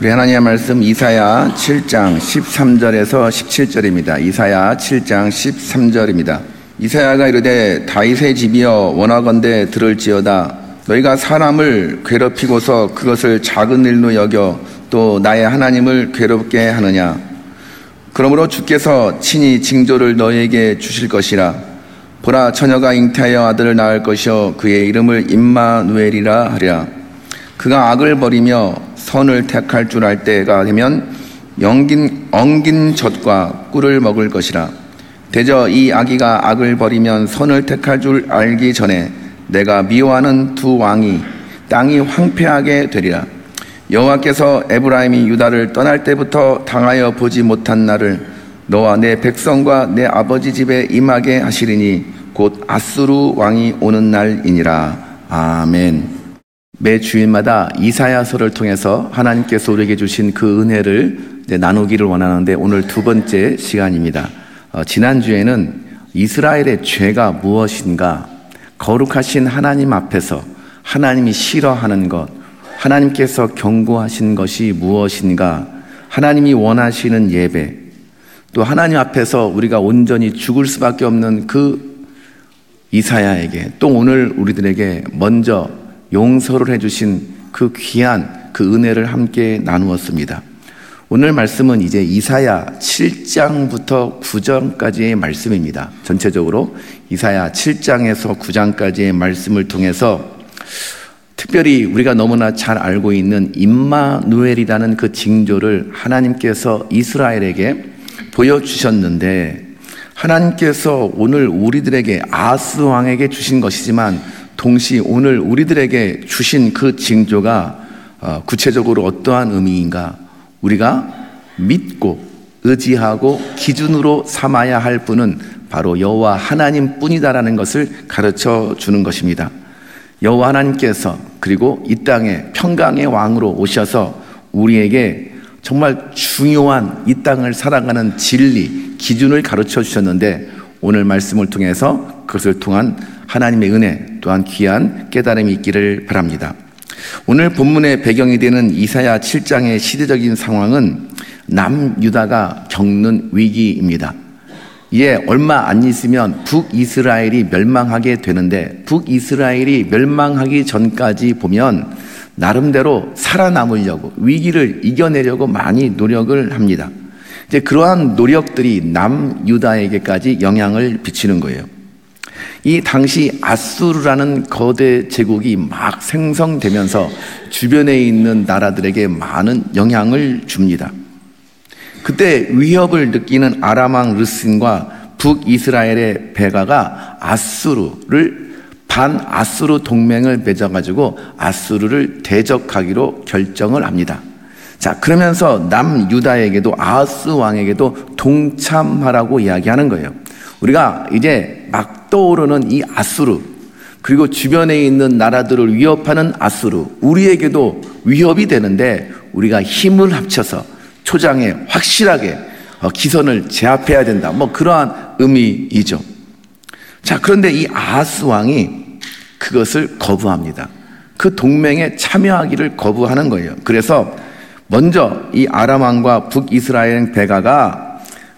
우리 하나님의 말씀 이사야 7장 13절에서 17절입니다. 이사야 7장 13절입니다. 이사야가 이르되 다윗의 집이여 원하건대 들을지어다. 너희가 사람을 괴롭히고서 그것을 작은 일로 여겨 또 나의 하나님을 괴롭게 하느냐. 그러므로 주께서 친히 징조를 너희에게 주실 것이라. 보라, 처녀가 잉태하여 아들을 낳을 것이요 그의 이름을 임마누엘이라 하리라. 그가 악을 버리며 선을 택할 줄 알 때가 되면 엉긴 젖과 꿀을 먹을 것이라. 대저 이 아기가 악을 버리면 선을 택할 줄 알기 전에 내가 미워하는 두 왕이 땅이 황폐하게 되리라. 여호와께서 에브라임이 유다를 떠날 때부터 당하여 보지 못한 날을 너와 내 백성과 내 아버지 집에 임하게 하시리니 곧 아수르 왕이 오는 날이니라. 아멘. 매 주일마다 이사야서를 통해서 하나님께서 우리에게 주신 그 은혜를 나누기를 원하는데 오늘 두 번째 시간입니다. 지난주에는 이스라엘의 죄가 무엇인가, 거룩하신 하나님 앞에서 하나님이 싫어하는 것, 하나님께서 경고하신 것이 무엇인가, 하나님이 원하시는 예배, 또 하나님 앞에서 우리가 온전히 죽을 수밖에 없는 그 이사야에게, 또 오늘 우리들에게 먼저 용서를 해주신 그 귀한 그 은혜를 함께 나누었습니다. 오늘 말씀은 이제 이사야 7장부터 9장까지의 말씀입니다. 전체적으로 이사야 7장에서 9장까지의 말씀을 통해서 특별히 우리가 너무나 잘 알고 있는 임마누엘이라는 그 징조를 하나님께서 이스라엘에게 보여주셨는데, 하나님께서 오늘 우리들에게 아스 왕에게 주신 것이지만 동시에 오늘 우리들에게 주신 그 징조가 구체적으로 어떠한 의미인가, 우리가 믿고 의지하고 기준으로 삼아야 할 분은 바로 여호와 하나님 뿐이다라는 것을 가르쳐 주는 것입니다. 여호와 하나님께서 그리고 이 땅에 평강의 왕으로 오셔서 우리에게 정말 중요한 이 땅을 살아가는 진리, 기준을 가르쳐 주셨는데 오늘 말씀을 통해서 그것을 통한 하나님의 은혜 또한 귀한 깨달음이 있기를 바랍니다. 오늘 본문의 배경이 되는 이사야 7장의 시대적인 상황은 남유다가 겪는 위기입니다. 이에 얼마 안 있으면 북이스라엘이 멸망하게 되는데, 북이스라엘이 멸망하기 전까지 보면 나름대로 살아남으려고, 위기를 이겨내려고 많이 노력을 합니다. 이제 그러한 노력들이 남유다에게까지 영향을 미치는 거예요. 이 당시 아수르라는 거대 제국이 막 생성되면서 주변에 있는 나라들에게 많은 영향을 줍니다. 그때 위협을 느끼는 아람 왕 르신과 북이스라엘의 베가가 아수르를 반아수르 동맹을 맺어가지고 아수르를 대적하기로 결정을 합니다. 자, 그러면서 남유다에게도 아하스 왕에게도 동참하라고 이야기하는 거예요. 우리가 이제 막 떠오르는 이 아수르, 그리고 주변에 있는 나라들을 위협하는 아수르, 우리에게도 위협이 되는데 우리가 힘을 합쳐서 초장에 확실하게 기선을 제압해야 된다, 뭐 그러한 의미이죠. 자, 그런데 이 아하스 왕이 그것을 거부합니다. 그 동맹에 참여하기를 거부하는 거예요. 그래서 먼저 이 아람 왕과 북이스라엘 베가가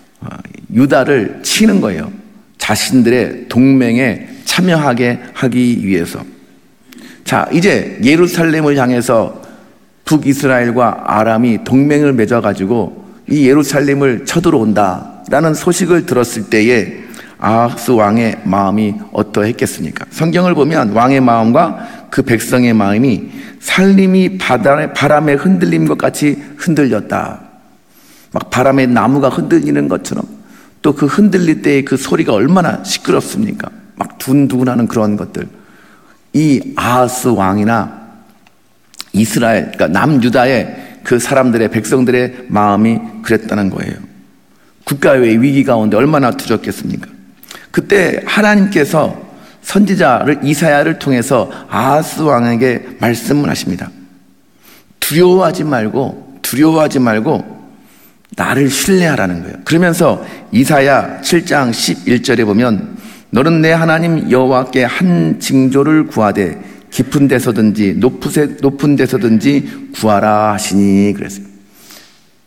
유다를 치는 거예요. 자신들의 동맹에 참여하게 하기 위해서. 자, 이제 예루살렘을 향해서 북이스라엘과 아람이 동맹을 맺어가지고 이 예루살렘을 쳐들어온다라는 소식을 들었을 때에 아하스 왕의 마음이 어떠했겠습니까? 성경을 보면 왕의 마음과 그 백성의 마음이 살림이 바람에 흔들린 것 같이 흔들렸다. 막 바람에 나무가 흔들리는 것처럼, 또 그 흔들릴 때의 그 소리가 얼마나 시끄럽습니까? 막 둔둔하는 그런 것들. 이 아하스 왕이나 이스라엘, 그러니까 남유다의 그 사람들의, 백성들의 마음이 그랬다는 거예요. 국가의 위기 가운데 얼마나 두렵겠습니까? 그때 하나님께서 선지자를 이사야를 통해서 아하스 왕에게 말씀을 하십니다. 두려워하지 말고 나를 신뢰하라는 거예요. 그러면서 이사야 7장 11절에 보면 너는 내 하나님 여호와께 한 징조를 구하되 깊은 데서든지 높은 데서든지 구하라 하시니 그랬어요.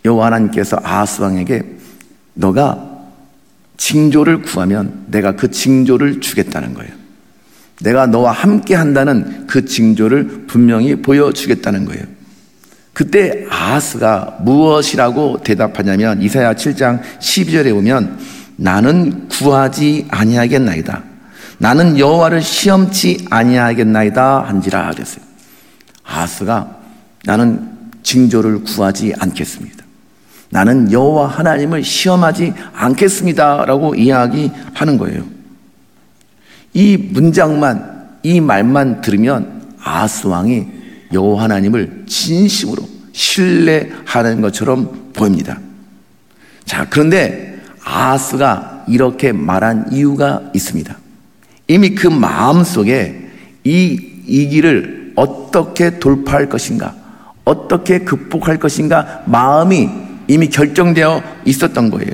여호와 하나님께서 아하스 왕에게 너가 징조를 구하면 내가 그 징조를 주겠다는 거예요. 내가 너와 함께 한다는 그 징조를 분명히 보여주겠다는 거예요. 그때 아하스가 무엇이라고 대답하냐면 이사야 7장 12절에 보면 나는 구하지 아니하겠나이다. 나는 여호와를 시험치 아니하겠나이다 한지라 그랬어요. 아하스가 나는 징조를 구하지 않겠습니다. 나는 여호와 하나님을 시험하지 않겠습니다 라고 이야기하는 거예요. 이 문장만, 이 말만 들으면 아하스 왕이 여호와 하나님을 진심으로 신뢰하는 것처럼 보입니다. 자, 그런데 아하스가 이렇게 말한 이유가 있습니다. 이미 그 마음속에 이 길을 어떻게 돌파할 것인가, 어떻게 극복할 것인가 마음이 이미 결정되어 있었던 거예요.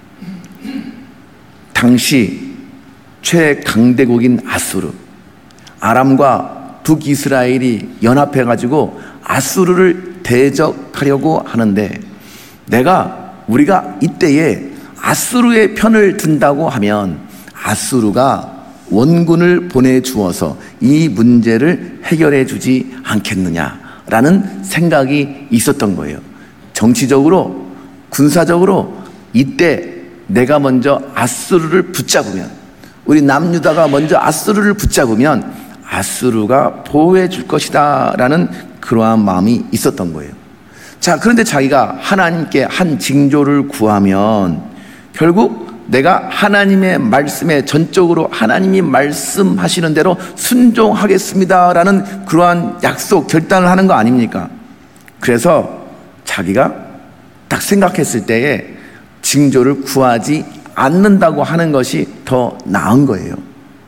당시 최강대국인 아수르, 아람과 북이스라엘이 연합해가지고 아수르를 대적하려고 하는데 우리가 이때에 아수르의 편을 든다고 하면 아수르가 원군을 보내주어서 이 문제를 해결해 주지 않겠느냐라는 생각이 있었던 거예요. 정치적으로, 군사적으로 이때 내가 먼저 아수르를 붙잡으면, 우리 남유다가 먼저 아수르를 붙잡으면 아수르가 보호해 줄 것이다 라는 그러한 마음이 있었던 거예요. 자, 그런데 자기가 하나님께 한 징조를 구하면 결국 내가 하나님의 말씀에 전적으로 하나님이 말씀하시는 대로 순종하겠습니다 라는 그러한 약속, 결단을 하는 거 아닙니까? 그래서 자기가 딱 생각했을 때에 징조를 구하지 않는다고 하는 것이 더 나은 거예요.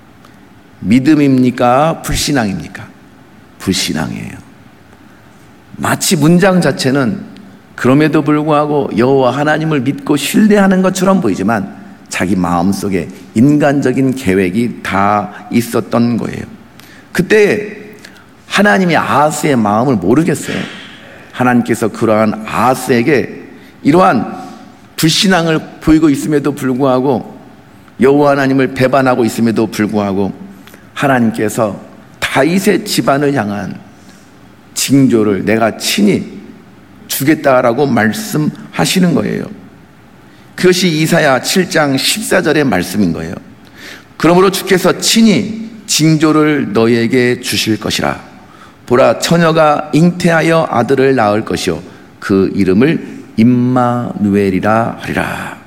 믿음입니까? 불신앙입니까? 불신앙이에요. 마치 문장 자체는 그럼에도 불구하고 여호와 하나님을 믿고 신뢰하는 것처럼 보이지만 자기 마음속에 인간적인 계획이 다 있었던 거예요. 그때 하나님이 아하스의 마음을 모르겠어요. 하나님께서 그러한 아하스에게 이러한 불신앙을 보이고 있음에도 불구하고, 여호와 하나님을 배반하고 있음에도 불구하고 하나님께서 다윗의 집안을 향한 징조를 내가 친히 주겠다라고 말씀하시는 거예요. 그것이 이사야 7장 14절의 말씀인 거예요. 그러므로 주께서 친히 징조를 너희에게 주실 것이라. 보라, 처녀가 잉태하여 아들을 낳을 것이요 그 이름을 임마누엘이라 하리라.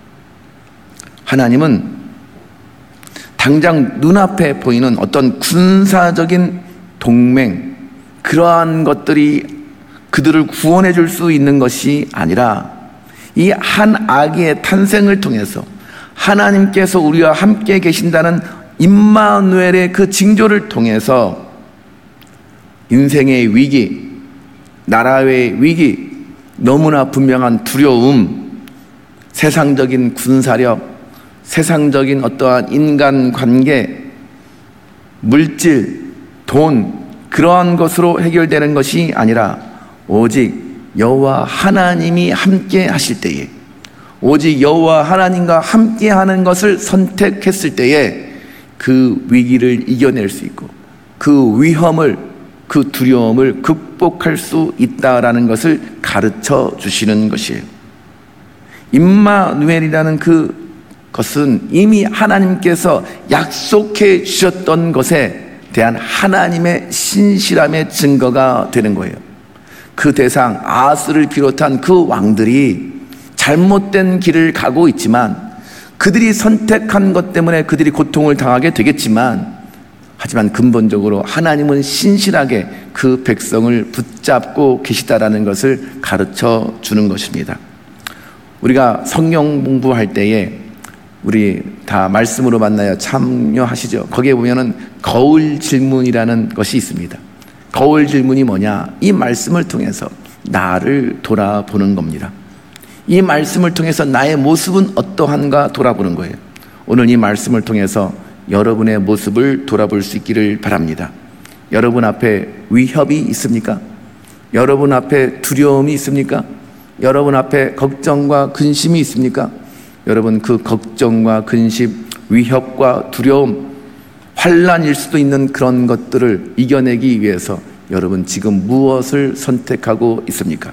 하나님은 당장 눈앞에 보이는 어떤 군사적인 동맹, 그러한 것들이 그들을 구원해 줄 수 있는 것이 아니라 이 한 아기의 탄생을 통해서 하나님께서 우리와 함께 계신다는 임마누엘의 그 징조를 통해서 인생의 위기, 나라의 위기, 너무나 분명한 두려움, 세상적인 군사력, 세상적인 어떠한 인간관계, 물질, 돈, 그러한 것으로 해결되는 것이 아니라 오직 여호와 하나님이 함께 하실 때에, 오직 여호와 하나님과 함께 하는 것을 선택했을 때에 그 위기를 이겨낼 수 있고 그 위험을, 그 두려움을 극복할 수 있다라는 것을 가르쳐 주시는 것이에요. 임마누엘이라는 그것은 이미 하나님께서 약속해 주셨던 것에 대한 하나님의 신실함의 증거가 되는 거예요. 그 대상 아하스를 비롯한 그 왕들이 잘못된 길을 가고 있지만, 그들이 선택한 것 때문에 그들이 고통을 당하게 되겠지만, 하지만 근본적으로 하나님은 신실하게 그 백성을 붙잡고 계시다라는 것을 가르쳐 주는 것입니다. 우리가 성경 공부할 때에 우리 다 말씀으로 만나요. 참여하시죠. 거기에 보면은 거울 질문이라는 것이 있습니다. 거울 질문이 뭐냐? 이 말씀을 통해서 나를 돌아보는 겁니다. 이 말씀을 통해서 나의 모습은 어떠한가 돌아보는 거예요. 오늘 이 말씀을 통해서 여러분의 모습을 돌아볼 수 있기를 바랍니다. 여러분 앞에 위협이 있습니까? 여러분 앞에 두려움이 있습니까? 여러분 앞에 걱정과 근심이 있습니까? 여러분 그 걱정과 근심, 위협과 두려움, 환난일 수도 있는 그런 것들을 이겨내기 위해서 여러분 지금 무엇을 선택하고 있습니까?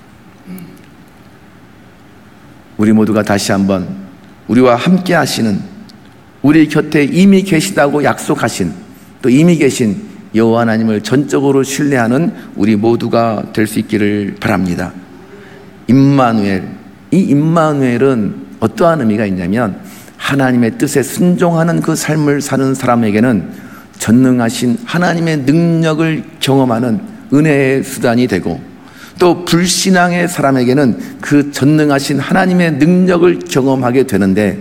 우리 모두가 다시 한번 우리와 함께 하시는, 우리 곁에 이미 계시다고 약속하신, 또 이미 계신 여호와 하나님을 전적으로 신뢰하는 우리 모두가 될 수 있기를 바랍니다. 임마누엘, 이 임마누엘은 어떠한 의미가 있냐면 하나님의 뜻에 순종하는 그 삶을 사는 사람에게는 전능하신 하나님의 능력을 경험하는 은혜의 수단이 되고, 또 불신앙의 사람에게는 그 전능하신 하나님의 능력을 경험하게 되는데,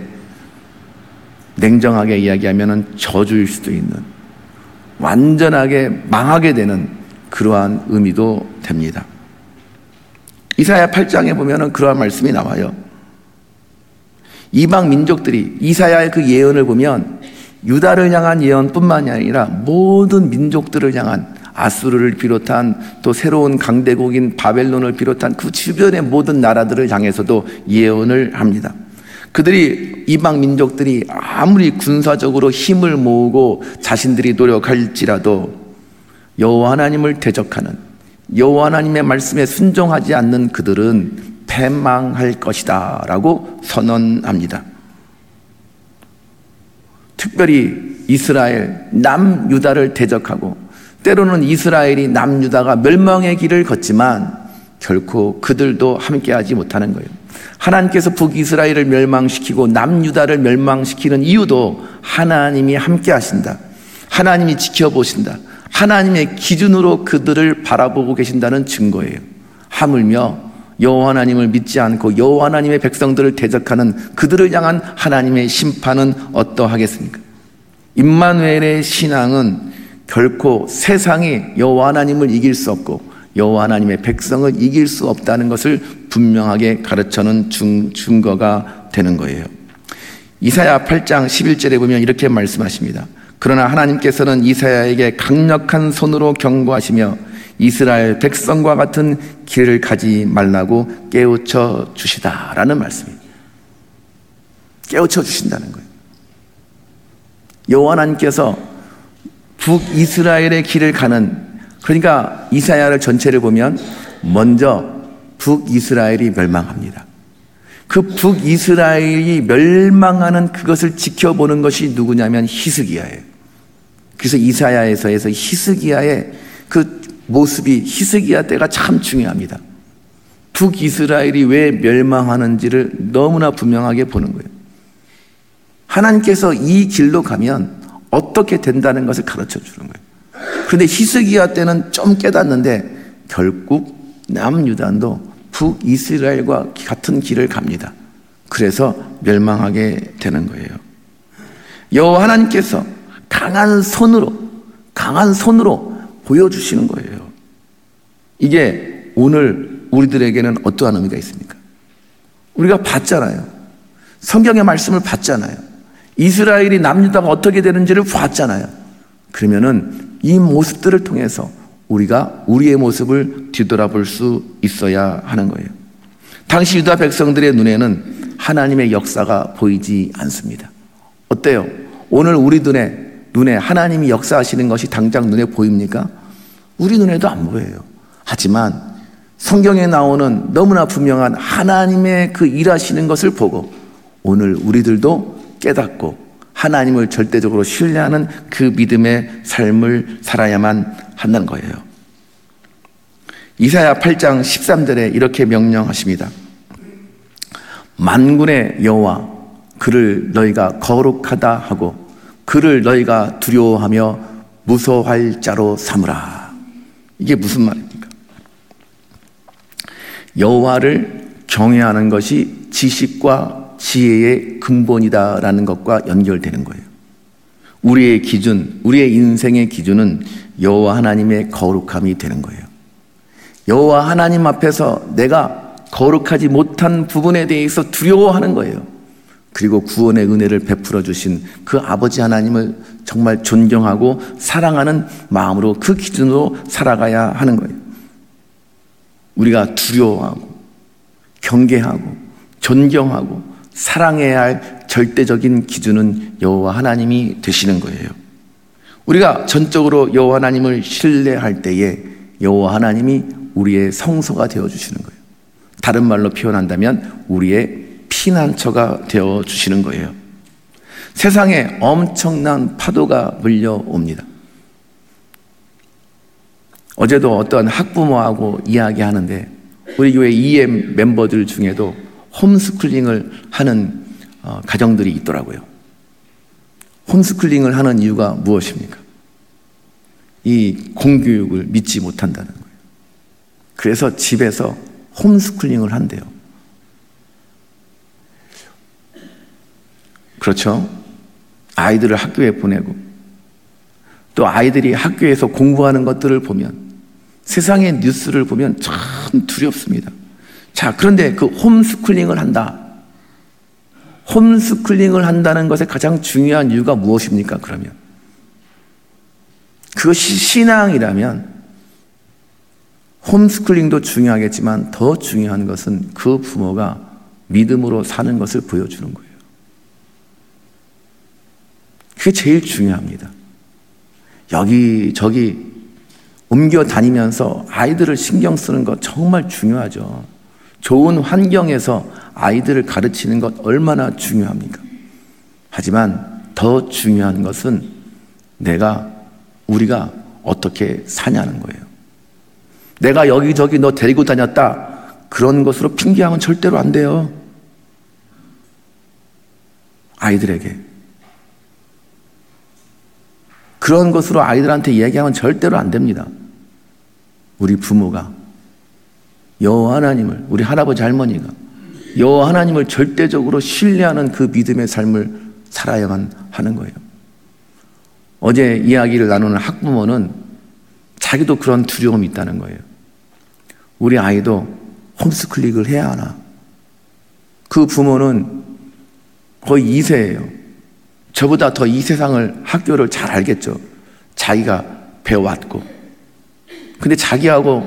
냉정하게 이야기하면 저주일 수도 있는, 완전하게 망하게 되는 그러한 의미도 됩니다. 이사야 8장에 보면 그러한 말씀이 나와요. 이방 민족들이 이사야의 그 예언을 보면 유다를 향한 예언뿐만이 아니라 모든 민족들을 향한, 아수르를 비롯한 또 새로운 강대국인 바벨론을 비롯한 그 주변의 모든 나라들을 향해서도 예언을 합니다. 그들이, 이방 민족들이 아무리 군사적으로 힘을 모으고 자신들이 노력할지라도 여호와 하나님을 대적하는, 여호와 하나님의 말씀에 순종하지 않는 그들은 패망할 것이다 라고 선언합니다. 특별히 이스라엘, 남유다를 대적하고, 때로는 이스라엘이 남유다가 멸망의 길을 걷지만 결코 그들도 함께하지 못하는 거예요. 하나님께서 북이스라엘을 멸망시키고 남유다를 멸망시키는 이유도 하나님이 함께하신다, 하나님이 지켜보신다, 하나님의 기준으로 그들을 바라보고 계신다는 증거예요. 하물며 여호와 하나님을 믿지 않고 여호와 하나님의 백성들을 대적하는 그들을 향한 하나님의 심판은 어떠하겠습니까? 임마누엘의 신앙은 결코 세상이 여호와 하나님을 이길 수 없고 여호와 하나님의 백성을 이길 수 없다는 것을 분명하게 가르쳐는 증거가 되는 거예요. 이사야 8장 11절에 보면 이렇게 말씀하십니다. 그러나 하나님께서는 이사야에게 강력한 손으로 경고하시며 이스라엘 백성과 같은 길을 가지 말라고 깨우쳐 주시다라는 말씀입니다. 깨우쳐 주신다는 거예요. 여호와 하나님께서 북이스라엘의 길을 가는, 그러니까 이사야를 전체를 보면 먼저 북이스라엘이 멸망합니다. 그 북이스라엘이 멸망하는 그것을 지켜보는 것이 누구냐면 히스기야예요. 그래서 이사야에서 히스기야의 그 모습이, 히스기야 때가 참 중요합니다. 북이스라엘이 왜 멸망하는지를 너무나 분명하게 보는 거예요. 하나님께서 이 길로 가면 어떻게 된다는 것을 가르쳐 주는 거예요. 그런데 히스기야 때는 좀 깨닫는데 결국 남유다도 북이스라엘과 같은 길을 갑니다. 그래서 멸망하게 되는 거예요. 여호와 하나님께서 강한 손으로 보여주시는 거예요. 이게 오늘 우리들에게는 어떠한 의미가 있습니까? 우리가 봤잖아요. 성경의 말씀을 봤잖아요. 이스라엘이 남유다가 어떻게 되는지를 봤잖아요. 그러면은 이 모습들을 통해서 우리가 우리의 모습을 뒤돌아볼 수 있어야 하는 거예요. 당시 유다 백성들의 눈에는 하나님의 역사가 보이지 않습니다. 어때요? 오늘 우리 눈에 하나님이 역사하시는 것이 당장 눈에 보입니까? 우리 눈에도 안 보여요. 하지만 성경에 나오는 너무나 분명한 하나님의 그 일하시는 것을 보고 오늘 우리들도 깨닫고 하나님을 절대적으로 신뢰하는 그 믿음의 삶을 살아야만 한다는 거예요. 이사야 8장 13절에 이렇게 명령하십니다. 만군의 여호와 그를 너희가 거룩하다 하고 그를 너희가 두려워하며 무서워할 자로 삼으라. 이게 무슨 말입니까? 여호와를 경외하는 것이 지식과 지혜의 근본이다라는 것과 연결되는 거예요. 우리의 기준, 우리의 인생의 기준은 여호와 하나님의 거룩함이 되는 거예요. 여호와 하나님 앞에서 내가 거룩하지 못한 부분에 대해서 두려워하는 거예요. 그리고 구원의 은혜를 베풀어 주신 그 아버지 하나님을 정말 존경하고 사랑하는 마음으로 그 기준으로 살아가야 하는 거예요. 우리가 두려워하고 경계하고 존경하고 사랑해야 할 절대적인 기준은 여호와 하나님이 되시는 거예요. 우리가 전적으로 여호와 하나님을 신뢰할 때에 여호와 하나님이 우리의 성소가 되어주시는 거예요. 다른 말로 표현한다면 우리의 피난처가 되어주시는 거예요. 세상에 엄청난 파도가 밀려옵니다. 어제도 어떤 학부모하고 이야기하는데 우리 교회 EM 멤버들 중에도 홈스쿨링을 하는 가정들이 있더라고요. 홈스쿨링을 하는 이유가 무엇입니까? 이 공교육을 믿지 못한다는 거예요. 그래서 집에서 홈스쿨링을 한대요. 그렇죠? 아이들을 학교에 보내고 또 아이들이 학교에서 공부하는 것들을 보면 세상의 뉴스를 보면 참 두렵습니다. 자, 그런데 그 홈스쿨링을 한다. 홈스쿨링을 한다는 것의 가장 중요한 이유가 무엇입니까? 그러면 그것이 신앙이라면 홈스쿨링도 중요하겠지만 더 중요한 것은 그 부모가 믿음으로 사는 것을 보여주는 거예요. 그게 제일 중요합니다. 여기저기 옮겨 다니면서 아이들을 신경 쓰는 것 정말 중요하죠. 좋은 환경에서 아이들을 가르치는 것 얼마나 중요합니까? 하지만 더 중요한 것은 우리가 어떻게 사냐는 거예요. 내가 여기저기 너 데리고 다녔다. 그런 것으로 핑계하면 절대로 안 돼요. 아이들에게. 그런 것으로 아이들한테 얘기하면 절대로 안 됩니다. 우리 부모가 여호와 하나님을, 우리 할아버지 할머니가 여호와 하나님을 절대적으로 신뢰하는 그 믿음의 삶을 살아야만 하는 거예요. 어제 이야기를 나누는 학부모는 자기도 그런 두려움이 있다는 거예요. 우리 아이도 홈스쿨링을 해야 하나? 그 부모는 거의 2세예요. 저보다 더 이 세상을, 학교를 잘 알겠죠. 자기가 배워왔고. 근데 자기가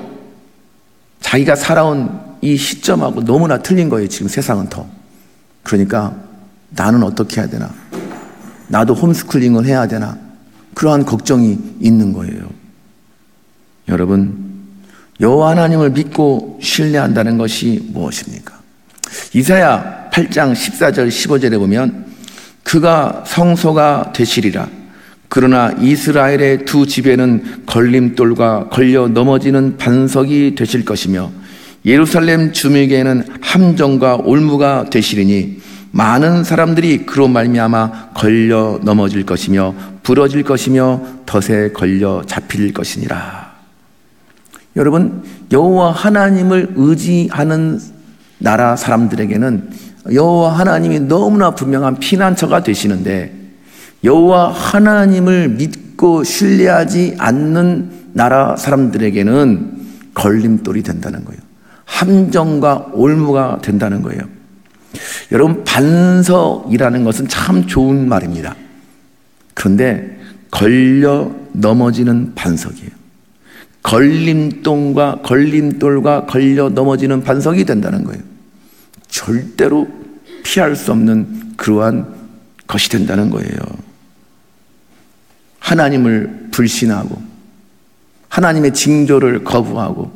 살아온 이 시점하고 너무나 틀린 거예요. 지금 세상은 더. 그러니까 나는 어떻게 해야 되나? 나도 홈스쿨링을 해야 되나? 그러한 걱정이 있는 거예요. 여러분, 여호와 하나님을 믿고 신뢰한다는 것이 무엇입니까? 이사야 8장 14절 15절에 보면 그가 성소가 되시리라. 그러나 이스라엘의 두 집에는 걸림돌과 걸려 넘어지는 반석이 되실 것이며 예루살렘 주민에게는 함정과 올무가 되시리니 많은 사람들이 그로 말미암아 걸려 넘어질 것이며 부러질 것이며 덫에 걸려 잡힐 것이니라. 여러분, 여호와 하나님을 의지하는 나라 사람들에게는 여호와 하나님이 너무나 분명한 피난처가 되시는데 여호와 하나님을 믿고 신뢰하지 않는 나라 사람들에게는 걸림돌이 된다는 거예요. 함정과 올무가 된다는 거예요. 여러분, 반석이라는 것은 참 좋은 말입니다. 그런데 걸려 넘어지는 반석이에요. 걸림돌과 걸려 넘어지는 반석이 된다는 거예요. 절대로 피할 수 없는 그러한 것이 된다는 거예요. 하나님을 불신하고 하나님의 징조를 거부하고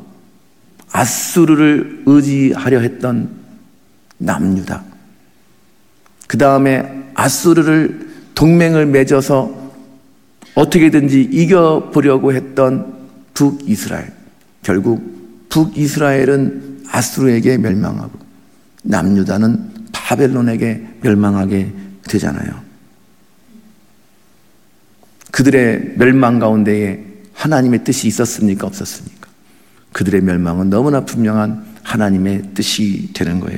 아수르를 의지하려 했던 남유다. 그 다음에 아수르를 동맹을 맺어서 어떻게든지 이겨보려고 했던 북이스라엘. 결국 북이스라엘은 아수르에게 멸망하고 남유다는 바벨론에게 멸망하게 되잖아요. 그들의 멸망 가운데에 하나님의 뜻이 있었습니까? 없었습니까? 그들의 멸망은 너무나 분명한 하나님의 뜻이 되는 거예요.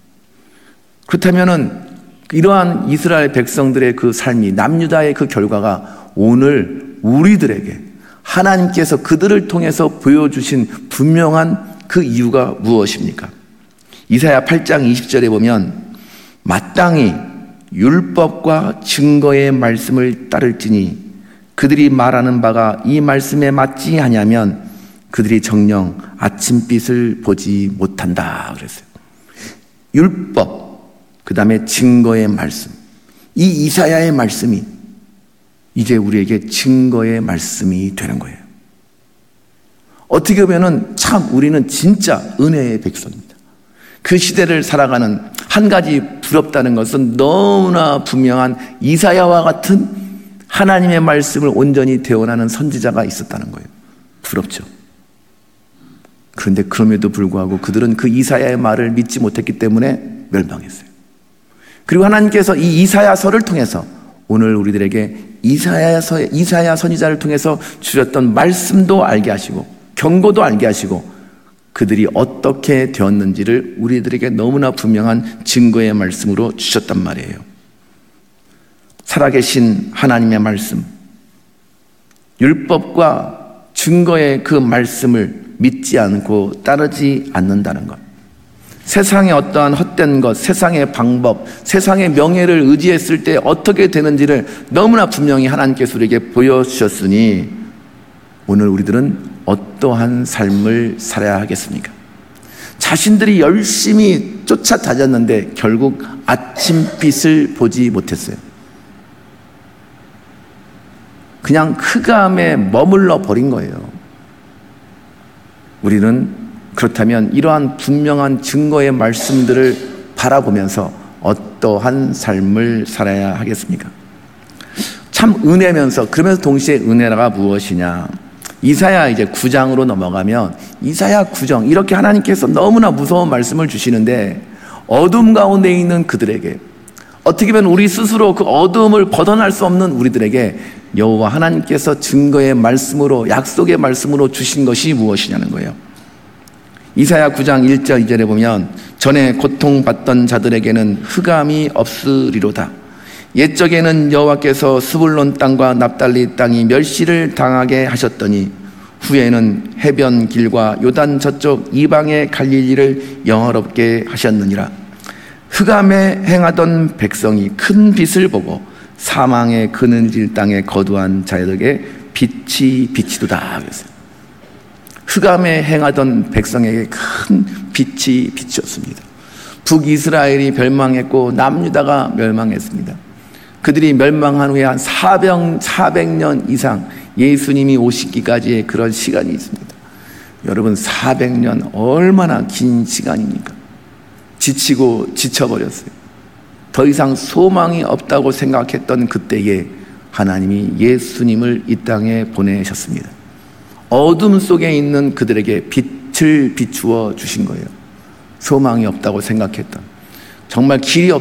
그렇다면은 이러한 이스라엘 백성들의 그 삶이, 남유다의 그 결과가 오늘 우리들에게 하나님께서 그들을 통해서 보여주신 분명한 그 이유가 무엇입니까? 이사야 8장 20절에 보면 마땅히 율법과 증거의 말씀을 따를지니 그들이 말하는 바가 이 말씀에 맞지 아니하면 그들이 정녕 아침빛을 보지 못한다 그랬어요. 율법, 그 다음에 증거의 말씀. 이 이사야의 말씀이 이제 우리에게 증거의 말씀이 되는 거예요. 어떻게 보면 참 우리는 진짜 은혜의 백성입니다. 그 시대를 살아가는 한 가지 부럽다는 것은 너무나 분명한 이사야와 같은 하나님의 말씀을 온전히 대언하는 선지자가 있었다는 거예요. 부럽죠. 그런데 그럼에도 불구하고 그들은 그 이사야의 말을 믿지 못했기 때문에 멸망했어요. 그리고 하나님께서 이 이사야서를 통해서 오늘 우리들에게 이사야 선지자를 통해서 주셨던 말씀도 알게 하시고 경고도 알게 하시고 그들이 어떻게 되었는지를 우리들에게 너무나 분명한 증거의 말씀으로 주셨단 말이에요. 살아계신 하나님의 말씀, 율법과 증거의 그 말씀을 믿지 않고 따르지 않는다는 것, 세상의 어떠한 헛된 것, 세상의 방법, 세상의 명예를 의지했을 때 어떻게 되는지를 너무나 분명히 하나님께서 우리에게 보여주셨으니 오늘 우리들은 어떠한 삶을 살아야 하겠습니까? 자신들이 열심히 쫓아다녔는데 결국 아침빛을 보지 못했어요. 그냥 흑암에 머물러 버린 거예요. 우리는 그렇다면 이러한 분명한 증거의 말씀들을 바라보면서 어떠한 삶을 살아야 하겠습니까? 참 은혜면서 그러면서 동시에 은혜가 무엇이냐? 이사야 이제 9장으로 넘어가면 이사야 9장 이렇게 하나님께서 너무나 무서운 말씀을 주시는데 어둠 가운데 있는 그들에게 어떻게 보면 우리 스스로 그 어둠을 벗어날 수 없는 우리들에게 여호와 하나님께서 증거의 말씀으로 약속의 말씀으로 주신 것이 무엇이냐는 거예요. 이사야 9장 1절 2절에 보면 전에 고통받던 자들에게는 흑암이 없으리로다. 옛적에는 여호와께서 스불론 땅과 납달리 땅이 멸시를 당하게 하셨더니 후에는 해변 길과 요단 저쪽 이방의 갈릴리를 영화롭게 하셨느니라. 흑암에 행하던 백성이 큰 빛을 보고 사망의 그늘질 땅에 거두한 자들에게 빛이 비치도다. 그랬어요. 흑암에 행하던 백성에게 큰 빛이 비쳤습니다. 북이스라엘이 멸망했고 남유다가 멸망했습니다. 그들이 멸망한 후에 한 400년 이상 예수님이 오시기까지의 그런 시간이 있습니다. 여러분 400년 얼마나 긴 시간입니까? 지치고 지쳐버렸어요. 더 이상 소망이 없다고 생각했던 그때에 하나님이 예수님을 이 땅에 보내셨습니다. 어둠 속에 있는 그들에게 빛을 비추어 주신 거예요. 소망이 없다고 생각했던, 정말 길이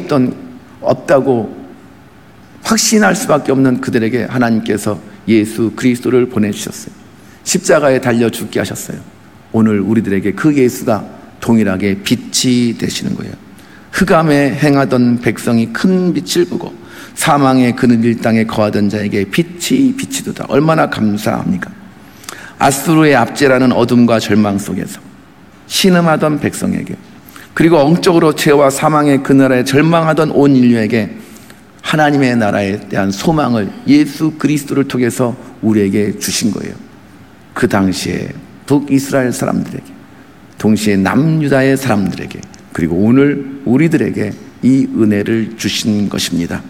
없다고 확신할 수밖에 없는 그들에게 하나님께서 예수 그리스도를 보내주셨어요. 십자가에 달려 죽게 하셨어요. 오늘 우리들에게 그 예수가 동일하게 빛이 되시는 거예요. 흑암에 행하던 백성이 큰 빛을 보고 사망의 그늘질 땅에 거하던 자에게 빛이 비치도다. 얼마나 감사합니까? 아수르의 압제라는 어둠과 절망 속에서 신음하던 백성에게, 그리고 영적으로 죄와 사망의 그늘에 절망하던 온 인류에게 하나님의 나라에 대한 소망을 예수 그리스도를 통해서 우리에게 주신 거예요. 그 당시에 북이스라엘 사람들에게, 동시에 남유다의 사람들에게, 그리고 오늘 우리들에게 이 은혜를 주신 것입니다.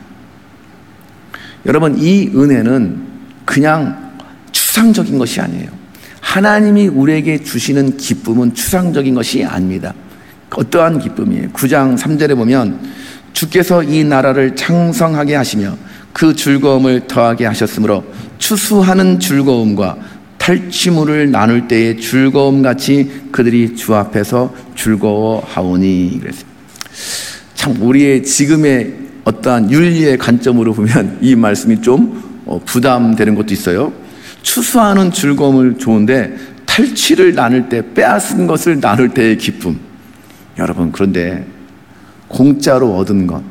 여러분, 이 은혜는 그냥 추상적인 것이 아니에요. 하나님이 우리에게 주시는 기쁨은 추상적인 것이 아닙니다. 어떠한 기쁨이에요? 9장 3절에 보면 주께서 이 나라를 창성하게 하시며 그 즐거움을 더하게 하셨으므로 추수하는 즐거움과 탈취물을 나눌 때의 즐거움같이 그들이 주 앞에서 즐거워하오니. 그랬어요. 참 우리의 지금의 어떠한 윤리의 관점으로 보면 이 말씀이 좀 부담되는 것도 있어요. 추수하는 즐거움을 좋은데 탈취를 나눌 때, 빼앗은 것을 나눌 때의 기쁨. 여러분, 그런데 공짜로 얻은 것,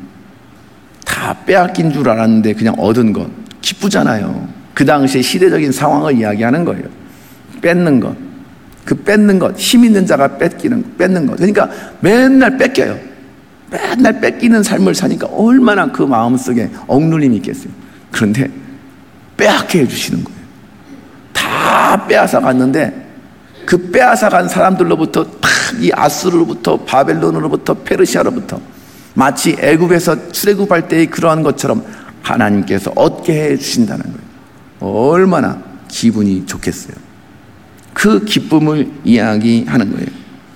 다 빼앗긴 줄 알았는데 그냥 얻은 것 기쁘잖아요. 그 당시의 시대적인 상황을 이야기하는 거예요. 뺏는 것, 그 뺏는 것, 힘 있는 자가 뺏는 것. 그러니까 맨날 뺏겨요. 맨날 뺏기는 삶을 사니까 얼마나 그 마음속에 억눌림이 있겠어요. 그런데 빼앗게 해주시는 거예요. 다 빼앗아 갔는데 그 빼앗아간 사람들로부터 이 아수르로부터 바벨론으로부터 페르시아로부터 마치 애굽에서 출애굽할 때의 그러한 것처럼 하나님께서 얻게 해주신다는 거예요. 얼마나 기분이 좋겠어요. 그 기쁨을 이야기하는 거예요.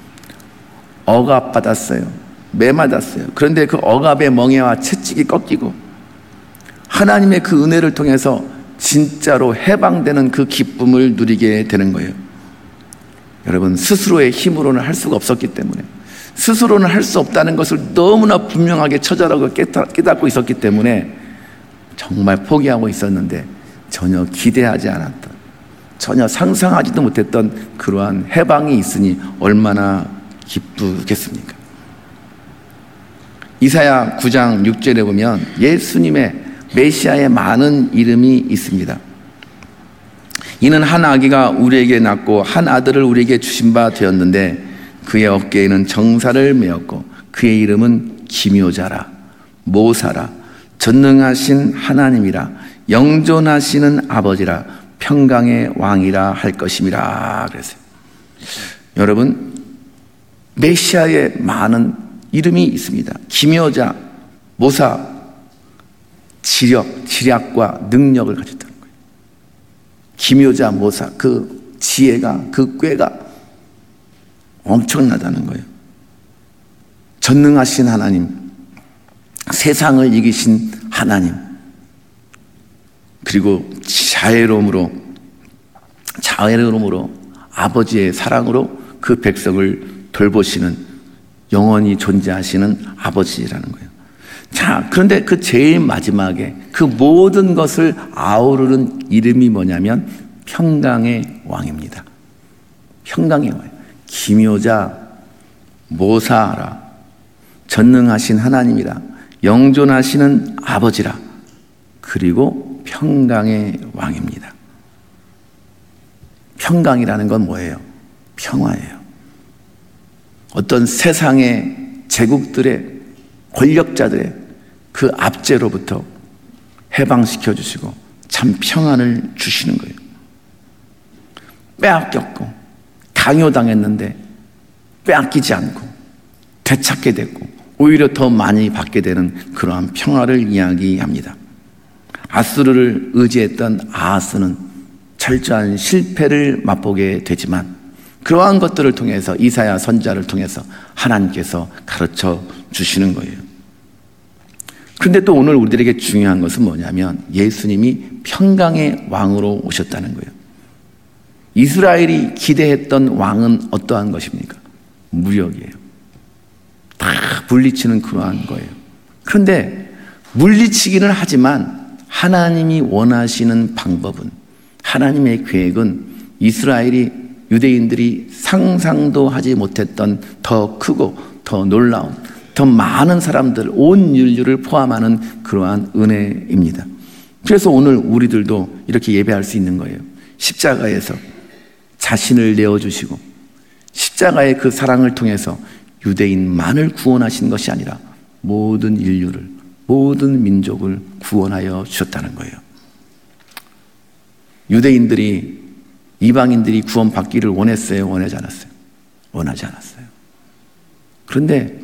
억압받았어요. 매맞았어요. 그런데 그 억압의 멍에와 채찍이 꺾이고 하나님의 그 은혜를 통해서 진짜로 해방되는 그 기쁨을 누리게 되는 거예요. 여러분, 스스로의 힘으로는 할 수가 없었기 때문에, 스스로는 할 수 없다는 것을 너무나 분명하게 처절하고 깨닫고 있었기 때문에 정말 포기하고 있었는데 전혀 기대하지 않았던, 전혀 상상하지도 못했던 그러한 해방이 있으니 얼마나 기쁘겠습니까? 이사야 9장 6절에 보면 예수님의 메시아의 많은 이름이 있습니다. 이는 한 아기가 우리에게 낳고 한 아들을 우리에게 주신 바 되었는데 그의 어깨에는 정사를 메었고 그의 이름은 기묘자라, 모사라, 전능하신 하나님이라, 영존하시는 아버지라, 평강의 왕이라 할 것임이라 그랬어요. 여러분, 메시아의 많은 이름이 있습니다. 기묘자, 모사, 지략과 능력을 가졌다는 거예요. 기묘자, 모사, 그 지혜가, 그 꾀가 엄청나다는 거예요. 전능하신 하나님, 세상을 이기신 하나님, 그리고 자애로움으로 아버지의 사랑으로 그 백성을 돌보시는, 영원히 존재하시는 아버지라는 거예요. 자, 그런데 그 제일 마지막에 그 모든 것을 아우르는 이름이 뭐냐면 평강의 왕입니다. 평강의 왕. 기묘자, 모사라, 전능하신 하나님이라, 영존하시는 아버지라, 그리고 평강의 왕입니다. 평강이라는 건 뭐예요? 평화예요. 어떤 세상의 제국들의, 권력자들의 그 압제로부터 해방시켜 주시고 참 평안을 주시는 거예요. 빼앗겼고 강요당했는데 빼앗기지 않고 되찾게 됐고 오히려 더 많이 받게 되는 그러한 평화를 이야기합니다. 아수르를 의지했던 아하스는 철저한 실패를 맛보게 되지만 그러한 것들을 통해서, 이사야 선지자를 통해서 하나님께서 가르쳐 주시는 거예요. 그런데 또 오늘 우리들에게 중요한 것은 뭐냐면 예수님이 평강의 왕으로 오셨다는 거예요. 이스라엘이 기대했던 왕은 어떠한 것입니까? 무력이에요. 다 물리치는 그러한 거예요. 그런데 물리치기는 하지만 하나님이 원하시는 방법은, 하나님의 계획은 이스라엘이, 유대인들이 상상도 하지 못했던 더 크고 더 놀라운, 더 많은 사람들, 온 인류를 포함하는 그러한 은혜입니다. 그래서 오늘 우리들도 이렇게 예배할 수 있는 거예요. 십자가에서 자신을 내어주시고 십자가의 그 사랑을 통해서 유대인만을 구원하신 것이 아니라 모든 인류를, 모든 민족을 구원하여 주셨다는 거예요. 유대인들이, 이방인들이 구원받기를 원했어요? 원하지 않았어요? 원하지 않았어요. 그런데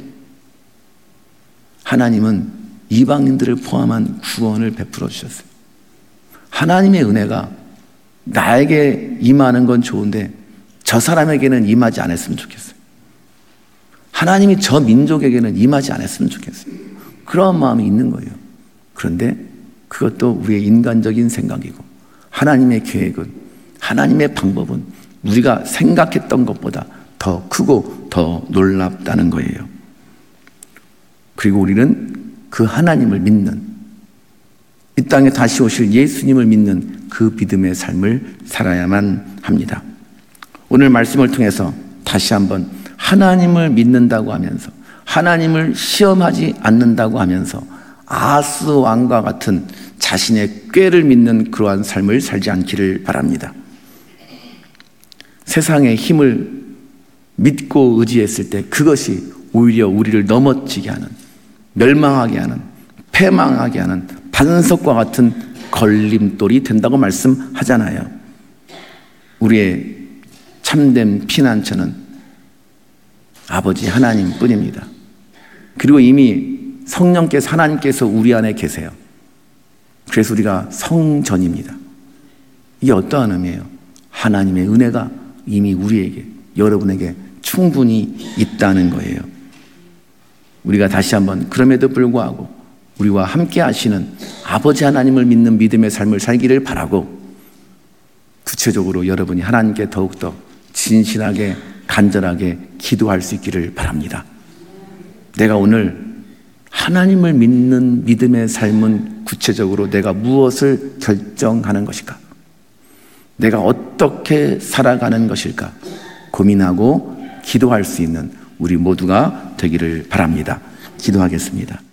하나님은 이방인들을 포함한 구원을 베풀어 주셨어요. 하나님의 은혜가 나에게 임하는 건 좋은데 저 사람에게는 임하지 않았으면 좋겠어요. 하나님이 저 민족에게는 임하지 않았으면 좋겠어요. 그런 마음이 있는 거예요. 그런데 그것도 우리의 인간적인 생각이고, 하나님의 계획은, 하나님의 방법은 우리가 생각했던 것보다 더 크고 더 놀랍다는 거예요. 그리고 우리는 그 하나님을 믿는, 이 땅에 다시 오실 예수님을 믿는 그 믿음의 삶을 살아야만 합니다. 오늘 말씀을 통해서 다시 한번 하나님을 믿는다고 하면서, 하나님을 시험하지 않는다고 하면서 아하스 왕과 같은 자신의 꾀를 믿는 그러한 삶을 살지 않기를 바랍니다. 세상의 힘을 믿고 의지했을 때 그것이 오히려 우리를 넘어지게 하는, 멸망하게 하는, 패망하게 하는 반석과 같은 걸림돌이 된다고 말씀하잖아요. 우리의 참된 피난처는 아버지 하나님 뿐입니다. 그리고 이미 성령께서 하나님께서 우리 안에 계세요. 그래서 우리가 성전입니다. 이게 어떠한 의미예요? 하나님의 은혜가 이미 우리에게, 여러분에게 충분히 있다는 거예요. 우리가 다시 한번 그럼에도 불구하고 우리와 함께 하시는 아버지 하나님을 믿는 믿음의 삶을 살기를 바라고, 구체적으로 여러분이 하나님께 더욱더 진실하게 간절하게 기도할 수 있기를 바랍니다. 내가 오늘 하나님을 믿는 믿음의 삶은 구체적으로 내가 무엇을 결정하는 것일까? 내가 어떻게 살아가는 것일까? 고민하고 기도할 수 있는 우리 모두가 되기를 바랍니다. 기도하겠습니다.